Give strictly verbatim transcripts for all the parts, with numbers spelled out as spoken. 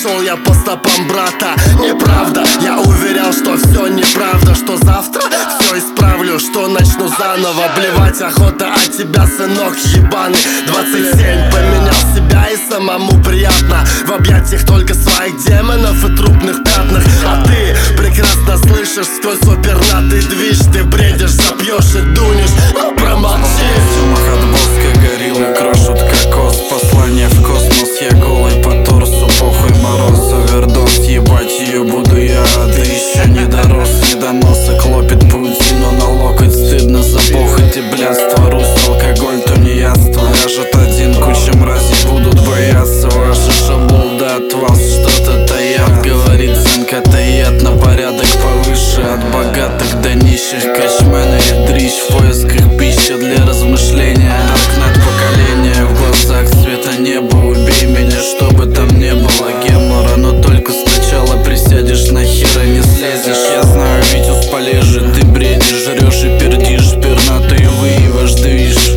шел я по стопам брата. Неправда, я уверял, что все неправда, что завтра все исправлю, что начну заново. Блевать охота от тебя, сынок ебаный. Двадцать семь, поменял себя и самому приятно. В объятиях только своих демонов и трупных пятнах. А ты прекрасно слышишь сквозь опернатый движ. Ты бредишь, запьешь и дунешь, но промолчи. Махатбосской гориллы крошут кокос. Послание в космос, я голый по торсу. Похуй мороз, овердоз, ебать ее буду я. Да еще не дорос, недоносок лопит паутину на локоть. Стыдно за похоть и блядство. Русь, алкоголь, то не яство. Ляжет один, куча мразей будут бояться. Ваши шаболды от вас что-то таят. Говорит Зенка, таят на порядок повыше. От богатых до нищих, качмены и дрищ. В поисках пищи для размышления. Даркнет поколение, в глазах света неба. Убей меня, чтобы там не было гемора. Но только сначала присядешь, нахера не слезешь. Я знаю, Витюс полежит, ты бредишь, жрешь и пердишь. Пернатые выебашь, движ.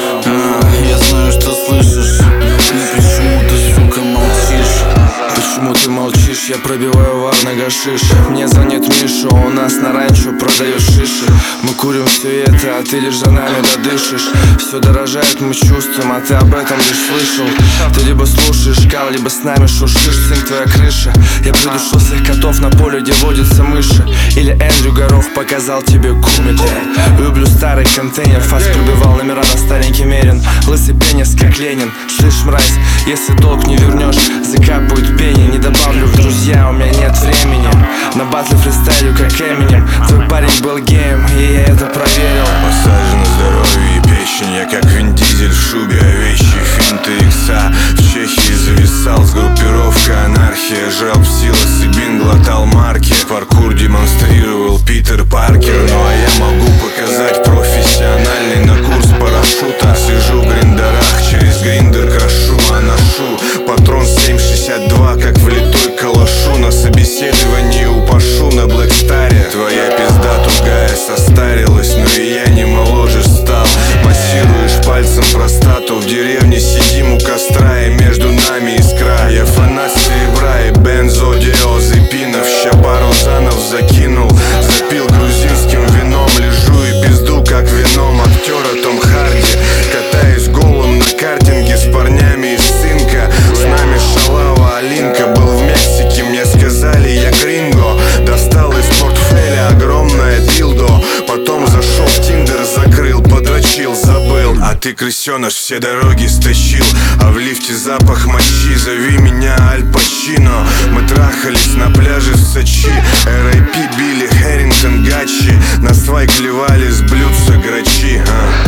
а, Я знаю, что слышишь. Но почему ты, сука, молчишь? Почему ты молчишь? Я пробиваю вар на гашиш. Мне звонит Миша, у нас на ранчо продает шиши. Мы курим все это, а ты лишь за нами додышишь. Все дорожает, мы чувствуем, а ты об этом лишь слышал. Ты либо слушаешь кал, либо с нами шуршишь, сын, твоя крыша. Я придушил всех котов на поле, где водятся мыши. Или Эндрю Горох показал тебе кумите. Люблю старый контейнер, фас пробивал номера на старенький мерин. Лысый пенис, как Ленин. Слышь, мразь, если долг не вернешь, закапают пени. Не добавлю в друзья, у меня нет времени. На батле фристайлю, как Эминем. Твой парень был геем, и я это проверил. Массажи на здоровье и печень. Я как Вин Дизель в шубе, овечьи финты икса. В Чехии зависал с группировкой анархия. Жрал псилоцибин, глотал марки. Паркур демонстрировал Питер Паркер. Ну а я могу показать профессиональный на курс парашюта. Сижу в гриндерах, через гриндер крошу, а ношу патрон семь шестьдесят два, как влитой калашу. На собеседовании у Пашу на Блэкстаре. Твоя пизда тугая состарилась, но и я не моложе стал. Массируешь пальцем простату, в деревне сидим у костра, и между нами искра. Я фанат серебра и бензодиазепинов. Ща пару занов закинул, запил грузинским вином. Лежу и пизду, как вином актера Том Харди. Катаюсь голым на картинге с парнями из Цинка. С нами шалава Алинка, был в Мексике, мне сказали я гринго. Достал из портфеля огромное дилдо. Потом зашел в Тиндер, закрыл, подрочил, забыл. А ты, крысеныш, все дороги стащил. А в лифте запах мочи, зови меня Аль Пачино. Мы трахались на пляже в Сочи. эр ай пи, Билли, Хэрингтон, Гачи. На свай клевали с блюдца грачи, а?